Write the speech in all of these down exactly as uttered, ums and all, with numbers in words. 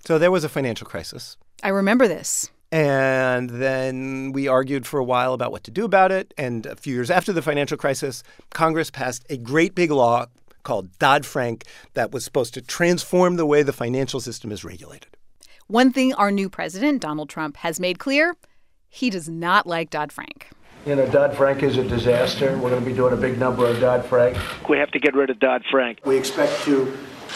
So there was a financial crisis. I remember this. And then we argued for a while about what to do about it. And a few years after the financial crisis, Congress passed a great big law called Dodd-Frank that was supposed to transform the way the financial system is regulated. One thing our new president, Donald Trump, has made clear, he does not like Dodd-Frank. You know, Dodd-Frank is a disaster. We're going to be doing a big number of Dodd-Frank. We have to get rid of Dodd-Frank. We expect to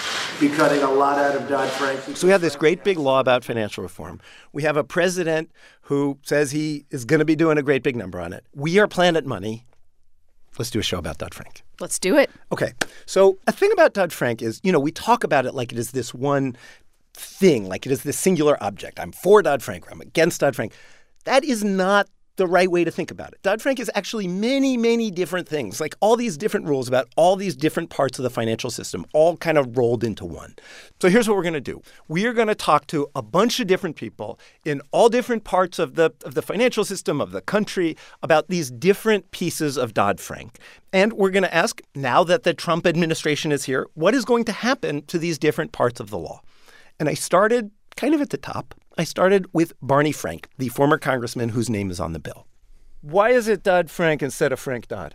be cutting a lot out of Dodd-Frank. So we have this great big law about financial reform. We have a president who says he is going to be doing a great big number on it. We are Planet Money. Let's do a show about Dodd-Frank. Let's do it. Okay. So a thing about Dodd-Frank is, you know, we talk about it like it is this one thing, like it is this singular object. I'm for Dodd-Frank or I'm against Dodd-Frank. That is not the right way to think about it. Dodd-Frank is actually many, many different things, like all these different rules about all these different parts of the financial system, all kind of rolled into one. So here's what we're going to do. We are going to talk to a bunch of different people in all different parts of the of the financial system, of the country, about these different pieces of Dodd-Frank. And we're going to ask, now that the Trump administration is here, what is going to happen to these different parts of the law? And I started kind of at the top. I started with Barney Frank, the former congressman whose name is on the bill. Why is it Dodd-Frank instead of Frank Dodd?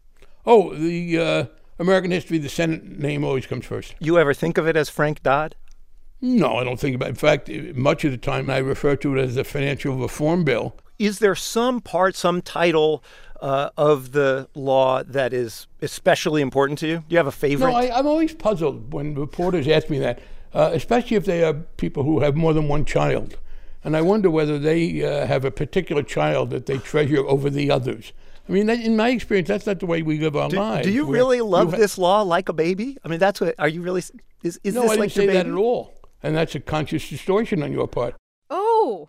Oh, the uh, American history, the Senate name always comes first. You ever think of it as Frank Dodd? No, I don't think about it. In fact, much of the time I refer to it as the financial reform bill. Is there some part, some title uh, of the law that is especially important to you? Do you have a favorite? No, I, I'm always puzzled when reporters ask me that. Uh, especially if they are people who have more than one child. And I wonder whether they uh, have a particular child that they treasure over the others. I mean, that, in my experience, that's not the way we live our do, lives. Do you really love you ha- this law like a baby? I mean, that's what, are you really, is, is no, this I like didn't say your baby? that at all. And that's a conscious distortion on your part. Oh.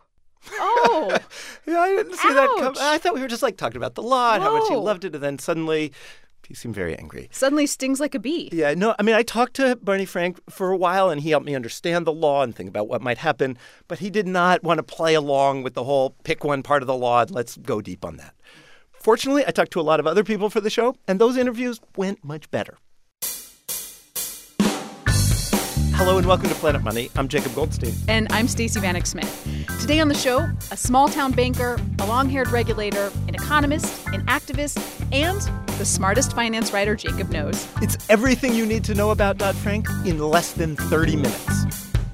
Oh. Yeah, I didn't see Ouch. that come. I thought we were just like talking about the law and how much you Whoa. loved it, and then suddenly he seemed very angry. Suddenly stings like a bee. Yeah, no, I mean, I talked to Barney Frank for a while, and he helped me understand the law and think about what might happen. But he did not want to play along with the whole pick one part of the law and let's go deep on that. Fortunately, I talked to a lot of other people for the show, and those interviews went much better. Hello and welcome to Planet Money. I'm Jacob Goldstein. And I'm Stacey Vanek Smith. Today on the show, a small-town banker, a long-haired regulator, an economist, an activist, and the smartest finance writer Jacob knows. It's everything you need to know about Dodd-Frank in less than thirty minutes.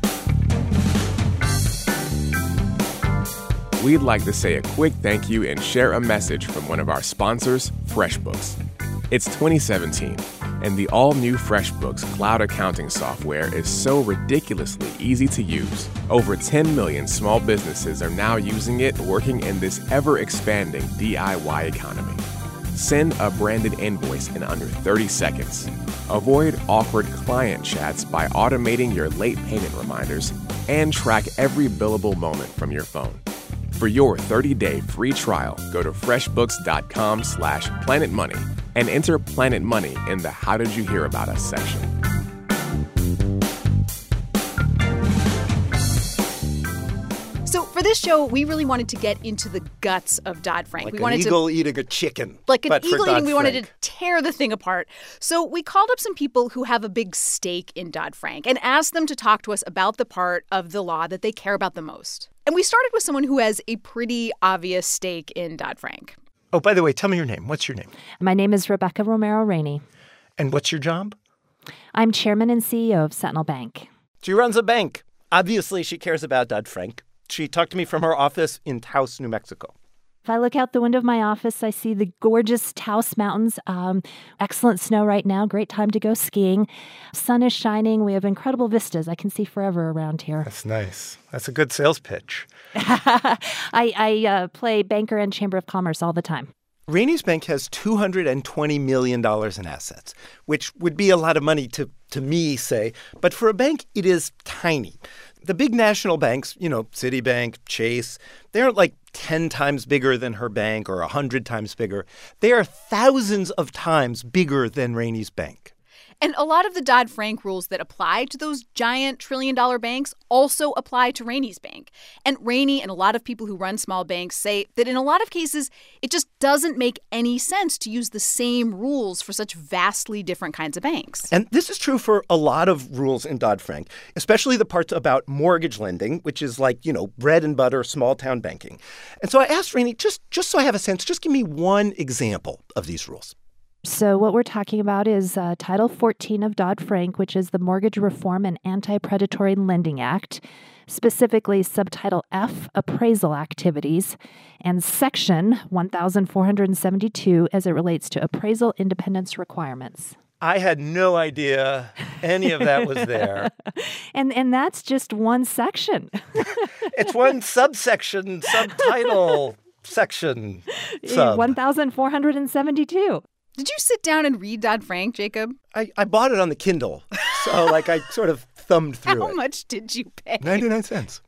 We'd like to say a quick thank you and share a message from one of our sponsors, FreshBooks. It's twenty seventeen, and the all-new FreshBooks cloud accounting software is so ridiculously easy to use. Over ten million small businesses are now using it, working in this ever-expanding D I Y economy. Send a branded invoice in under thirty seconds. Avoid awkward client chats by automating your late payment reminders, and track every billable moment from your phone. For your thirty-day free trial, go to freshbooks.com slash planetmoney and enter Planet Money in the How Did You Hear About Us section. So for this show, we really wanted to get into the guts of Dodd-Frank. Like we an wanted eagle to, eating a chicken. Like an but for eagle eating, we wanted to Dodd-Frank. tear the thing apart. So we called up some people who have a big stake in Dodd-Frank and asked them to talk to us about the part of the law that they care about the most. And we started with someone who has a pretty obvious stake in Dodd-Frank. Oh, by the way, tell me your name. What's your name? My name is Rebecca Romero Rainey. And what's your job? I'm chairman and C E O of Sentinel Bank. She runs a bank. Obviously, she cares about Dodd-Frank. She talked to me from her office in Taos, New Mexico. If I look out the window of my office, I see the gorgeous Taos Mountains. Um, excellent snow right now. Great time to go skiing. Sun is shining. We have incredible vistas. I can see forever around here. That's nice. That's a good sales pitch. I, I uh, play banker and Chamber of Commerce all the time. Rainey's Bank has two hundred twenty million dollars in assets, which would be a lot of money to, to me, say. But for a bank, it is tiny. The big national banks, you know, Citibank, Chase, they're like ten times bigger than her bank or one hundred times bigger. They are thousands of times bigger than Rainey's Bank. And a lot of the Dodd-Frank rules that apply to those giant trillion-dollar banks also apply to Rainey's bank. And Rainey and a lot of people who run small banks say that in a lot of cases, it just doesn't make any sense to use the same rules for such vastly different kinds of banks. And this is true for a lot of rules in Dodd-Frank, especially the parts about mortgage lending, which is like, you know, bread and butter, small-town banking. And so I asked Rainey, just, just so I have a sense, just give me one example of these rules. So what we're talking about is uh, Title fourteen of Dodd-Frank, which is the Mortgage Reform and Anti-Predatory Lending Act, specifically Subtitle F, Appraisal Activities, and Section fourteen seventy-two as it relates to appraisal independence requirements. I had no idea any of that was there. and and that's just one section. It's one subsection, subtitle, section, sub. fourteen seventy-two. Did you sit down and read Dodd-Frank, Jacob? I, I bought it on the Kindle, so like I sort of thumbed through How it. How much did you pay? ninety-nine cents.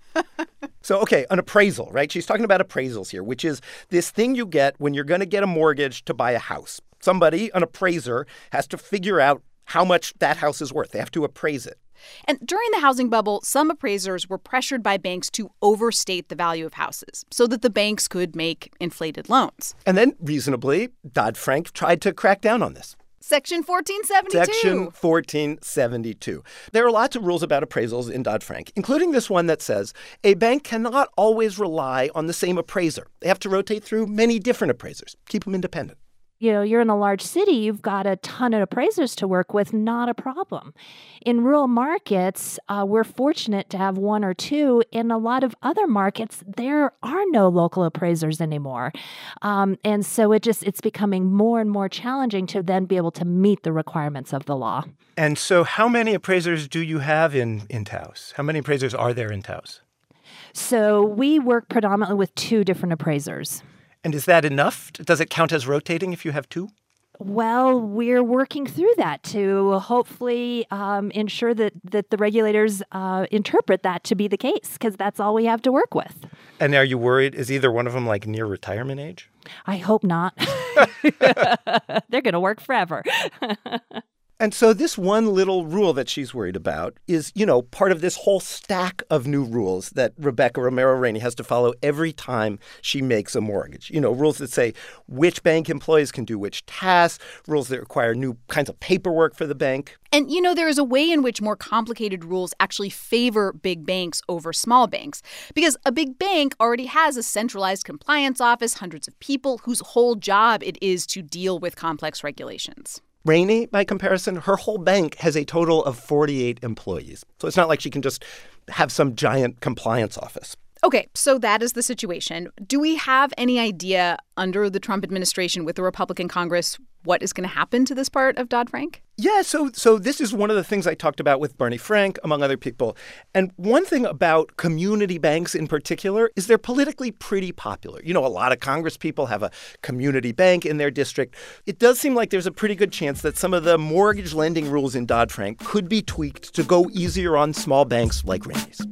So, okay, an appraisal, right? She's talking about appraisals here, which is this thing you get when you're going to get a mortgage to buy a house. Somebody, an appraiser, has to figure out how much that house is worth. They have to appraise it. And during the housing bubble, some appraisers were pressured by banks to overstate the value of houses so that the banks could make inflated loans. And then, reasonably, Dodd-Frank tried to crack down on this. Section fourteen seventy-two. Section fourteen seventy-two. There are lots of rules about appraisals in Dodd-Frank, including this one that says a bank cannot always rely on the same appraiser. They have to rotate through many different appraisers, keep them independent. You know, you're in a large city, you've got a ton of appraisers to work with, not a problem. In rural markets, uh, we're fortunate to have one or two. In a lot of other markets, there are no local appraisers anymore. Um, and so it just it's becoming more and more challenging to then be able to meet the requirements of the law. And so how many appraisers do you have in, in Taos? How many appraisers are there in Taos? So we work predominantly with two different appraisers. And is that enough? Does it count as rotating if you have two? Well, we're working through that to hopefully um, ensure that, that the regulators uh, interpret that to be the case, because that's all we have to work with. And are you worried? Is either one of them like near retirement age? I hope not. They're going to work forever. And so this one little rule that she's worried about is, you know, part of this whole stack of new rules that Rebecca Romero Rainey has to follow every time she makes a mortgage. You know, rules that say which bank employees can do which tasks, rules that require new kinds of paperwork for the bank. And, you know, there is a way in which more complicated rules actually favor big banks over small banks, because a big bank already has a centralized compliance office, hundreds of people whose whole job it is to deal with complex regulations. Rainey, by comparison, her whole bank has a total of forty-eight employees. So it's not like she can just have some giant compliance office. Okay, so that is the situation. Do we have any idea under the Trump administration with the Republican Congress what is going to happen to this part of Dodd-Frank? Yeah, so so this is one of the things I talked about with Barney Frank, among other people. And one thing about community banks in particular is they're politically pretty popular. You know, a lot of Congress people have a community bank in their district. It does seem like there's a pretty good chance that some of the mortgage lending rules in Dodd-Frank could be tweaked to go easier on small banks like Rainey's.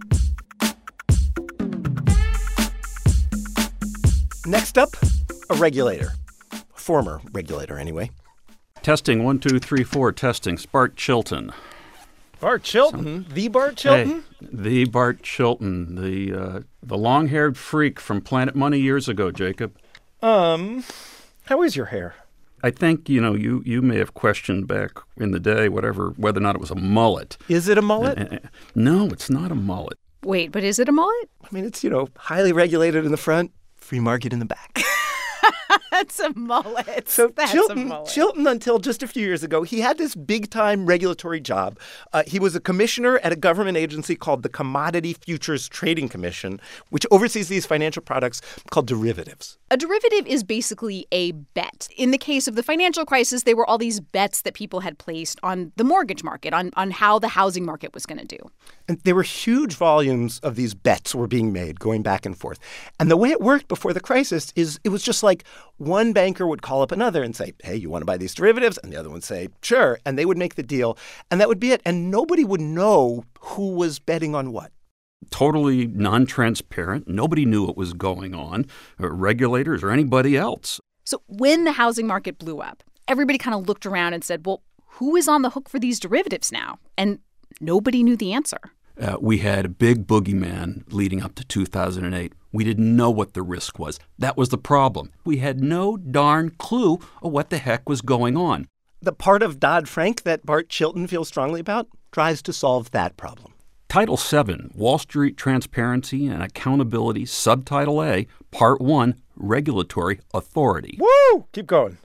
Next up, a regulator. Former regulator, anyway. Testing, one, two, three, four, testing. Bart Chilton. Bart Chilton? Some, the Bart Chilton? Hey, the Bart Chilton, the uh, the long-haired freak from Planet Money years ago, Jacob. Um, how is your hair? I think, you know, you, you may have questioned back in the day, whatever, whether or not it was a mullet. Is it a mullet? Uh, uh, no, it's not a mullet. Wait, but is it a mullet? I mean, it's, you know, highly regulated in the front, free market in the back. That's a mullet. So That's Chilton, a mullet. Chilton, until just a few years ago, he had this big-time regulatory job. Uh, he was a commissioner at a government agency called the Commodity Futures Trading Commission, which oversees these financial products called derivatives. A derivative is basically a bet. In the case of the financial crisis, they were all these bets that people had placed on the mortgage market, on, on how the housing market was going to do. And there were huge volumes of these bets were being made going back and forth. And the way it worked before the crisis is it was just like one banker would call up another and say, hey, you want to buy these derivatives? And the other would say, sure. And they would make the deal. And that would be it. And nobody would know who was betting on what. Totally non-transparent. Nobody knew what was going on, or regulators or anybody else. So when the housing market blew up, everybody kind of looked around and said, well, who is on the hook for these derivatives now? And nobody knew the answer. Uh, we had a big boogeyman leading up to two thousand eight. We didn't know what the risk was. That was the problem. We had no darn clue of what the heck was going on. The part of Dodd-Frank that Bart Chilton feels strongly about tries to solve that problem. Title seven, Wall Street Transparency and Accountability, Subtitle A, Part one, Regulatory Authority. Woo! Keep going.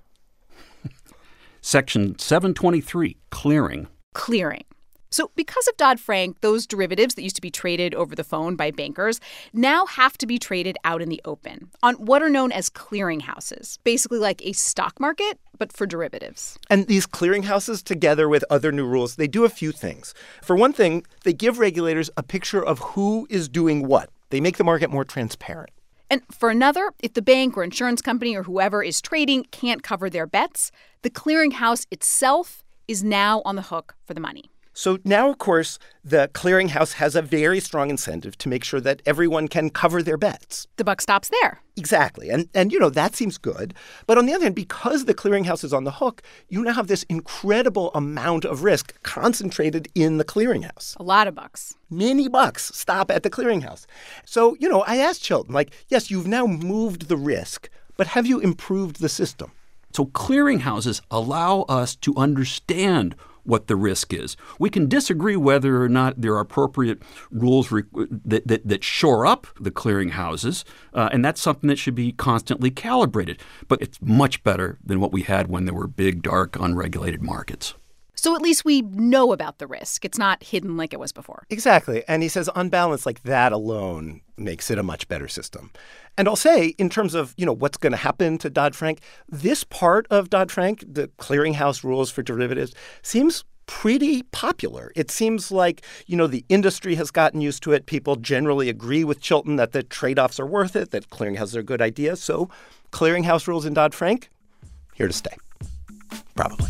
Section seven twenty-three, Clearing. Clearing. So because of Dodd-Frank, those derivatives that used to be traded over the phone by bankers now have to be traded out in the open on what are known as clearinghouses, basically like a stock market, but for derivatives. And these clearinghouses, together with other new rules, they do a few things. For one thing, they give regulators a picture of who is doing what. They make the market more transparent. And for another, if the bank or insurance company or whoever is trading can't cover their bets, the clearinghouse itself is now on the hook for the money. So now, of course, the clearinghouse has a very strong incentive to make sure that everyone can cover their bets. The buck stops there. Exactly. And, and you know, that seems good. But on the other hand, because the clearinghouse is on the hook, you now have this incredible amount of risk concentrated in the clearinghouse. A lot of bucks. Many bucks stop at the clearinghouse. So, you know, I asked Chilton, like, yes, you've now moved the risk, but have you improved the system? So clearinghouses allow us to understand what the risk is. We can disagree whether or not there are appropriate rules re- that, that, that shore up the clearinghouses, uh, and that's something that should be constantly calibrated. But it's much better than what we had when there were big, dark, unregulated markets. So at least we know about the risk. It's not hidden like it was before. Exactly. And he says on balance, like that alone makes it a much better system. And I'll say, in terms of, you know, what's going to happen to Dodd-Frank, this part of Dodd-Frank, the clearinghouse rules for derivatives, seems pretty popular. It seems like, you know, the industry has gotten used to it. People generally agree with Chilton that the trade-offs are worth it, that clearinghouses are a good idea. So clearinghouse rules in Dodd-Frank, here to stay. Probably.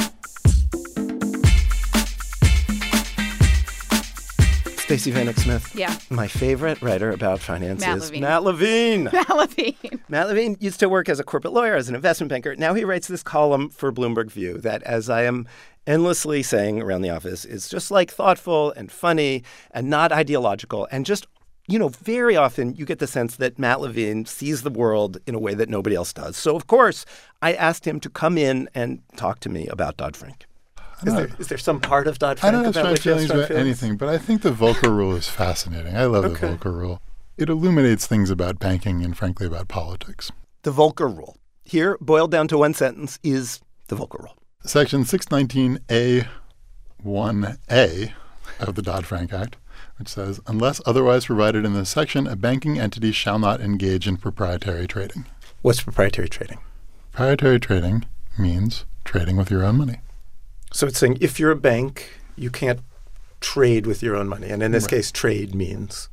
Stacey Vanek Smith. Yeah. My favorite writer about finance Matt is Levine. Matt Levine. Matt Levine. Matt Levine used to work as a corporate lawyer, as an investment banker. Now he writes this column for Bloomberg View that, as I am endlessly saying around the office, is just like thoughtful and funny and not ideological. And just, you know, very often you get the sense that Matt Levine sees the world in a way that nobody else does. So, of course, I asked him to come in and talk to me about Dodd-Frank. Is there, is there some part of Dodd-Frank I don't have about strong feelings about feelings? anything, but I think the Volcker Rule is fascinating. I love Okay. the Volcker Rule. It illuminates things about banking and, frankly, about politics. The Volcker Rule. Here, boiled down to one sentence, is the Volcker Rule. Section six nineteen A one A of the Dodd-Frank Act, which says, unless otherwise provided in this section, a banking entity shall not engage in proprietary trading. What's proprietary trading? Proprietary trading means trading with your own money. So it's saying if you're a bank, you can't trade with your own money. And in this Right. case, trade means.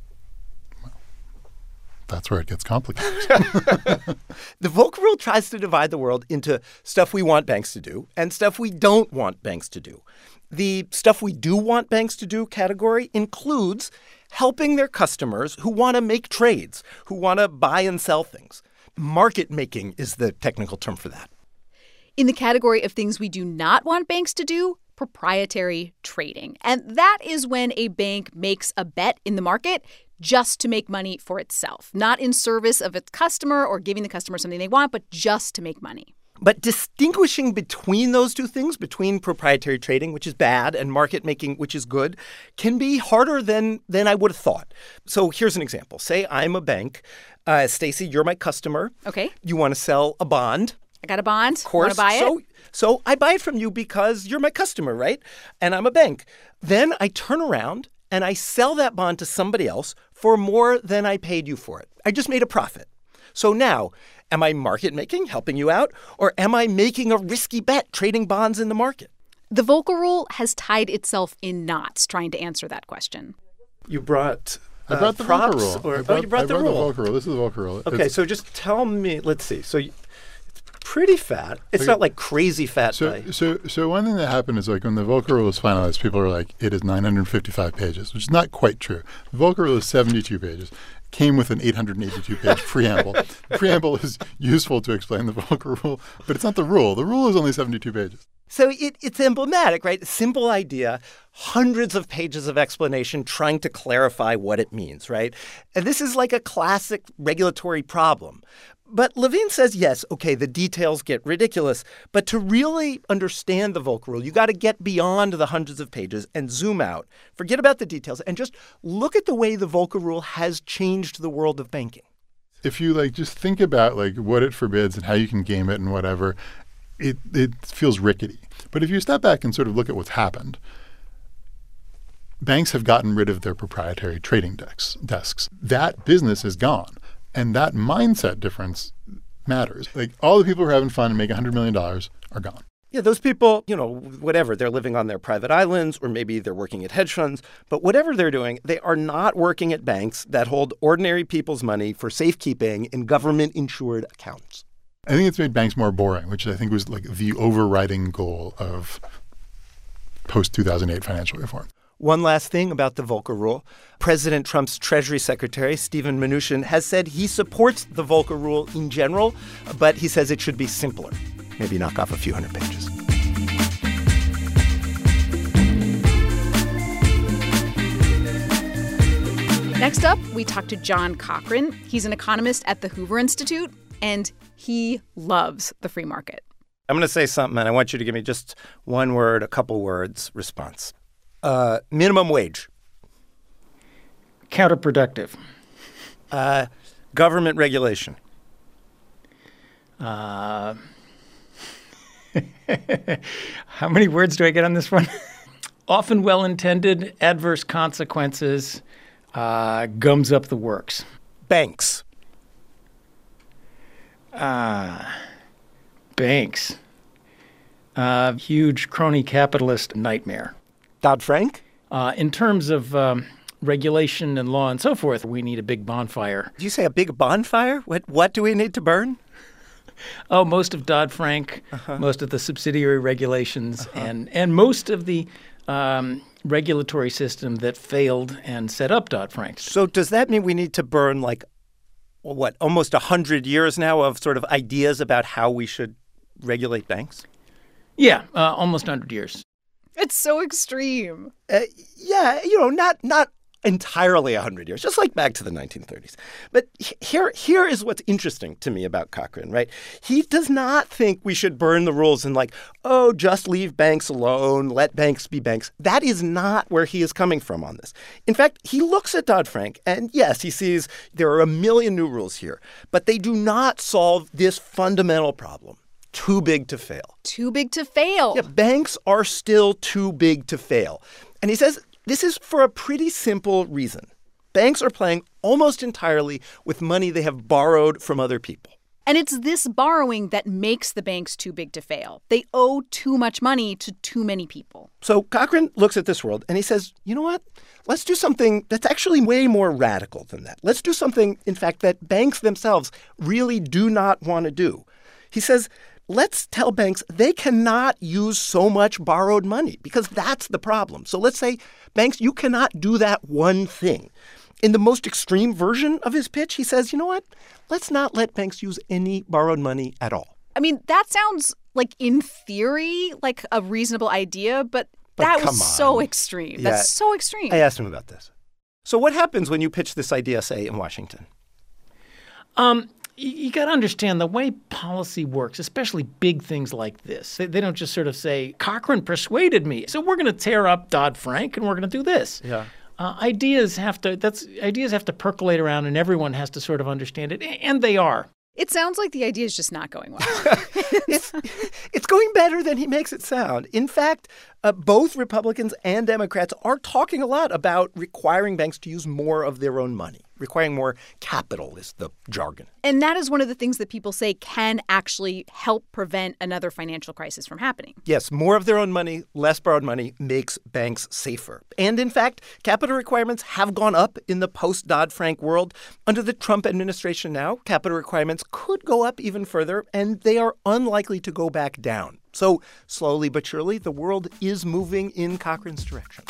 That's where it gets complicated. The Volcker Rule tries to divide the world into stuff we want banks to do and stuff we don't want banks to do. The stuff we do want banks to do category includes helping their customers who want to make trades, who want to buy and sell things. Market making is the technical term for that. In the category of things we do not want banks to do, proprietary trading. And that is when a bank makes a bet in the market just to make money for itself, not in service of its customer or giving the customer something they want, but just to make money. But distinguishing between those two things, between proprietary trading, which is bad, and market making, which is good, can be harder than, than I would have thought. So here's an example. Say I'm a bank. Uh, Stacey, you're my customer. Okay. You want to sell a bond. I got a bond. Of course. Want to buy it? So, so I buy it from you because you're my customer, right? And I'm a bank. Then I turn around and I sell that bond to somebody else for more than I paid you for it. I just made a profit. So now, am I market making, helping you out, or am I making a risky bet trading bonds in the market? The Volcker Rule has tied itself in knots trying to answer that question. You brought I brought the props Volcker Rule. Or, I brought, oh, you brought I the brought rule. the Volcker Rule. This is the Volcker Rule. Okay, It's- so just tell me, let's see. So you, it's pretty fat. It's Okay. not like crazy fat. So, by, so, so one thing that happened is like when the Volcker Rule was finalized, people were like, it is nine hundred fifty-five pages, which is not quite true. The Volcker Rule is seventy-two pages. Came with an eight hundred eighty-two page preamble. The preamble is useful to explain the Volcker Rule, but it's not the rule. The rule is only seventy-two pages. So it, it's emblematic, right? Simple idea, hundreds of pages of explanation trying to clarify what it means, right? And this is like a classic regulatory problem. But Levine says, yes, okay, the details get ridiculous, but to really understand the Volcker Rule, you got to get beyond the hundreds of pages and zoom out, forget about the details, and just look at the way the Volcker Rule has changed the world of banking. If you, like, just think about, like, what it forbids and how you can game it and whatever, it it feels rickety. But if you step back and sort of look at what's happened, banks have gotten rid of their proprietary trading desks. desks. That business is gone. And that mindset difference matters. Like, all the people who are having fun and make one hundred million dollars are gone. Yeah, those people, you know, whatever, they're living on their private islands or maybe they're working at hedge funds. But whatever they're doing, they are not working at banks that hold ordinary people's money for safekeeping in government-insured accounts. I think it's made banks more boring, which I think was like the overriding goal of post two thousand eight financial reform. One last thing about the Volcker Rule. President Trump's Treasury Secretary, Steven Mnuchin, has said he supports the Volcker Rule in general, but he says it should be simpler. Maybe knock off a few hundred pages. Next up, we talk to John Cochrane. He's an economist at the Hoover Institute, and he loves the free market. I'm going to say something, and I want you to give me just one word, a couple words response. Uh, minimum wage. Counterproductive. Uh, government regulation. Uh, how many words do I get on this one? Often well-intended, adverse consequences, uh, gums up the works. Banks. Uh, banks. Uh, huge crony capitalist nightmare. Dodd-Frank? Uh, in terms of um, regulation and law and so forth, we need a big bonfire. Did you say a big bonfire? What what do we need to burn? Oh, most of Dodd-Frank, uh-huh. most of the subsidiary regulations, uh-huh. and, and most of the um, regulatory system that failed and set up Dodd-Frank. So does that mean we need to burn, like, what, almost one hundred years now of sort of ideas about how we should regulate banks? Yeah, uh, almost one hundred years. It's so extreme. Uh, yeah, you know, not not entirely one hundred years, just like back to the nineteen thirties. But here, here is what's interesting to me about Cochrane, right? He does not think we should burn the rules and like, oh, just leave banks alone, let banks be banks. That is not where he is coming from on this. In fact, he looks at Dodd-Frank, and yes, he sees there are a million new rules here, but they do not solve this fundamental problem. Too big to fail. Too big to fail. Yeah, banks are still too big to fail. And he says this is for a pretty simple reason. Banks are playing almost entirely with money they have borrowed from other people. And it's this borrowing that makes the banks too big to fail. They owe too much money to too many people. So Cochrane looks at this world and he says, you know what? Let's do something that's actually way more radical than that. Let's do something, in fact, that banks themselves really do not want to do. He says, let's tell banks they cannot use so much borrowed money because that's the problem. So let's say, banks, you cannot do that one thing. In the most extreme version of his pitch, he says, you know what? Let's not let banks use any borrowed money at all. I mean, that sounds like, in theory, like a reasonable idea, but, but that was on. so extreme. Yeah. That's so extreme. I asked him about this. So what happens when you pitch this idea, say, in Washington? Um. You got to understand the way policy works, especially big things like this. They, they don't just sort of say, Cochrane persuaded me, so we're going to tear up Dodd-Frank and we're going to do this. Yeah. Uh, ideas have to that's ideas have to percolate around and everyone has to sort of understand it, and they are. It sounds like the idea is just not going well. it's, it's going better than he makes it sound. In fact, uh, both Republicans and Democrats are talking a lot about requiring banks to use more of their own money. Requiring more capital is the jargon. And that is one of the things that people say can actually help prevent another financial crisis from happening. Yes, more of their own money, less borrowed money makes banks safer. And in fact, capital requirements have gone up in the post-Dodd-Frank world. Under the Trump administration now, capital requirements could go up even further, and they are unlikely to go back down. So slowly but surely, the world is moving in Cochrane's direction.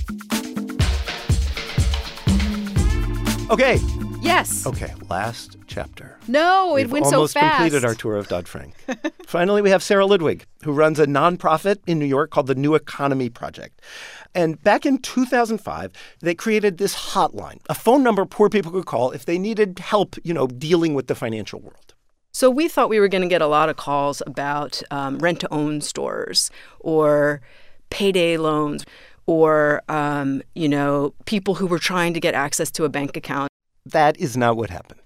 Okay. Yes. Okay, last chapter. No, it We've went so almost fast. completed our tour of Dodd-Frank. Finally, we have Sarah Ludwig, who runs a nonprofit in New York called the New Economy Project. And back in two thousand five, they created this hotline, a phone number poor people could call if they needed help, you know, dealing with the financial world. So we thought we were going to get a lot of calls about um, rent-to-own stores or payday loans or, um, you know, people who were trying to get access to a bank account. That is not what happened.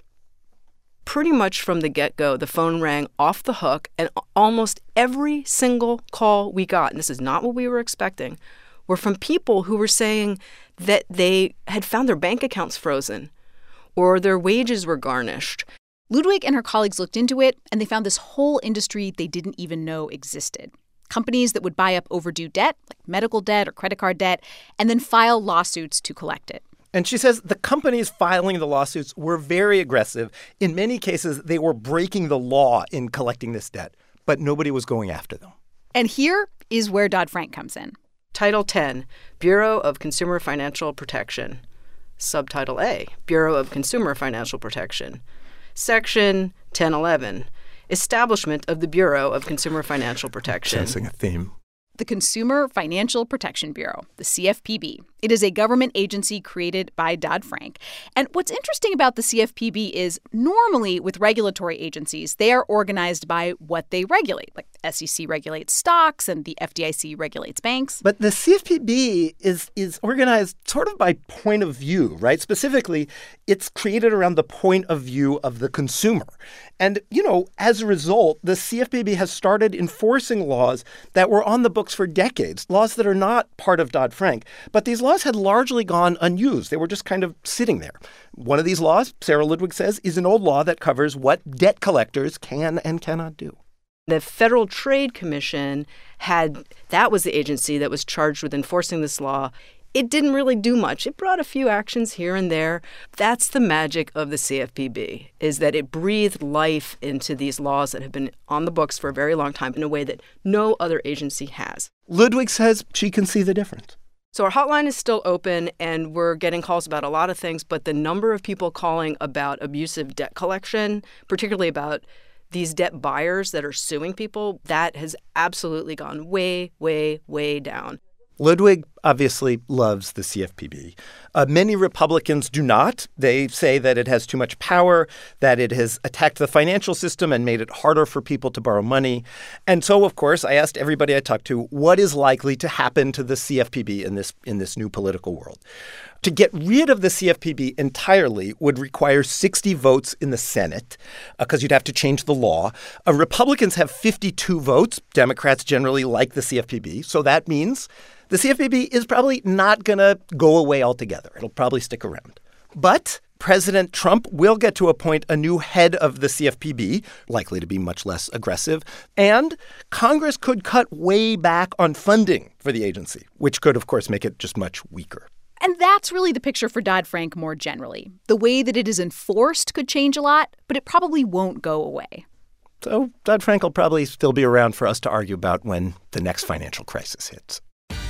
Pretty much from the get-go, the phone rang off the hook, and almost every single call we got, and this is not what we were expecting, were from people who were saying that they had found their bank accounts frozen or their wages were garnished. Ludwig and her colleagues looked into it, and they found this whole industry they didn't even know existed. Companies that would buy up overdue debt, like medical debt or credit card debt, and then file lawsuits to collect it. And she says the companies filing the lawsuits were very aggressive. In many cases, they were breaking the law in collecting this debt, but nobody was going after them. And here is where Dodd-Frank comes in. Title ten, Bureau of Consumer Financial Protection. Subtitle A, Bureau of Consumer Financial Protection. Section ten eleven, Establishment of the Bureau of Consumer Financial Protection. Sensing a theme. The Consumer Financial Protection Bureau, the C F P B. It is a government agency created by Dodd-Frank. And what's interesting about the C F P B is normally with regulatory agencies, they are organized by what they regulate. Like S E C regulates stocks and the F D I C regulates banks. But the C F P B is is organized sort of by point of view, right? Specifically, it's created around the point of view of the consumer. And, you know, as a result, the C F P B has started enforcing laws that were on the books for decades, laws that are not part of Dodd-Frank. But these laws had largely gone unused. They were just kind of sitting there. One of these laws, Sarah Ludwig says, is an old law that covers what debt collectors can and cannot do. The Federal Trade Commission had, that was the agency that was charged with enforcing this law. It didn't really do much. It brought a few actions here and there. That's the magic of the C F P B, is that it breathed life into these laws that have been on the books for a very long time in a way that no other agency has. Ludwig says she can see the difference. So our hotline is still open, and we're getting calls about a lot of things, but the number of people calling about abusive debt collection, particularly about these debt buyers that are suing people, that has absolutely gone way, way, way down. Ludwig obviously loves the C F P B. Uh, many Republicans do not. They say that it has too much power, that it has attacked the financial system and made it harder for people to borrow money. And so, of course, I asked everybody I talked to, what is likely to happen to the C F P B in this in this new political world? To get rid of the C F P B entirely would require sixty votes in the Senate because uh, you'd have to change the law. Uh, Republicans have fifty-two votes. Democrats generally like the C F P B. So that means the C F P B is probably not going to go away altogether. It'll probably stick around. But President Trump will get to appoint a new head of the C F P B, likely to be much less aggressive. And Congress could cut way back on funding for the agency, which could, of course, make it just much weaker. And that's really the picture for Dodd-Frank more generally. The way that it is enforced could change a lot, but it probably won't go away. So Dodd-Frank will probably still be around for us to argue about when the next financial crisis hits.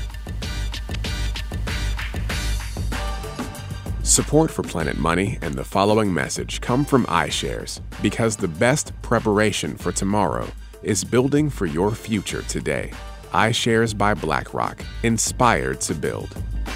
Support for Planet Money and the following message come from iShares, because the best preparation for tomorrow is building for your future today. iShares by BlackRock, inspired to build.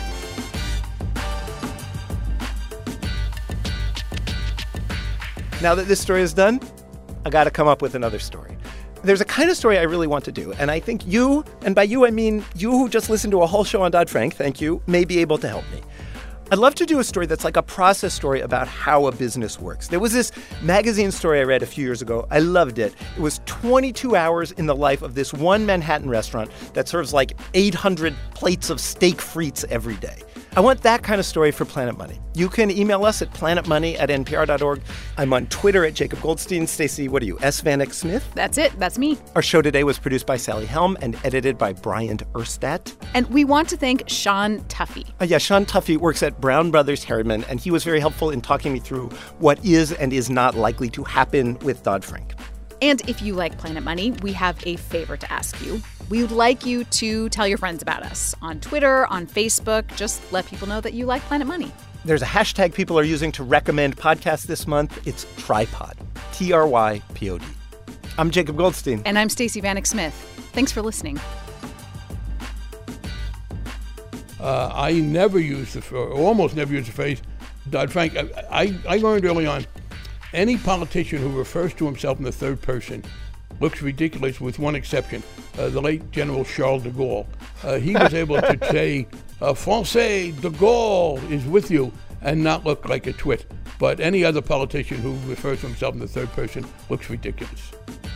Now that this story is done, I got to come up with another story. There's a kind of story I really want to do, and I think you, and by you I mean you who just listened to a whole show on Dodd-Frank, thank you, may be able to help me. I'd love to do a story that's like a process story about how a business works. There was this magazine story I read a few years ago. I loved it. It was twenty-two hours in the life of this one Manhattan restaurant that serves like eight hundred plates of steak frites every day. I want that kind of story for Planet Money. You can email us at planetmoney at n p r dot org. I'm on Twitter at Jacob Goldstein. Stacey, what are you, S. Vanek Smith? That's it. That's me. Our show today was produced by Sally Helm and edited by Bryant Erstat. And we want to thank Sean Tuffy. Uh, yeah, Sean Tuffy works at Brown Brothers Harriman, and he was very helpful in talking me through what is and is not likely to happen with Dodd-Frank. And if you like Planet Money, we have a favor to ask you. We would like you to tell your friends about us on Twitter, on Facebook. Just let people know that you like Planet Money. There's a hashtag people are using to recommend podcasts this month. It's Trypod. T R Y P O D. I'm Jacob Goldstein. And I'm Stacey Vanek Smith. Thanks for listening. Uh, I never use the, or almost never use the phrase Dodd-Frank. I, I, I learned early on, any politician who refers to himself in the third person looks ridiculous, with one exception, uh, the late General Charles de Gaulle. Uh, he was able to say, uh, Francais, de Gaulle is with you, and not look like a twit. But any other politician who refers to himself in the third person looks ridiculous.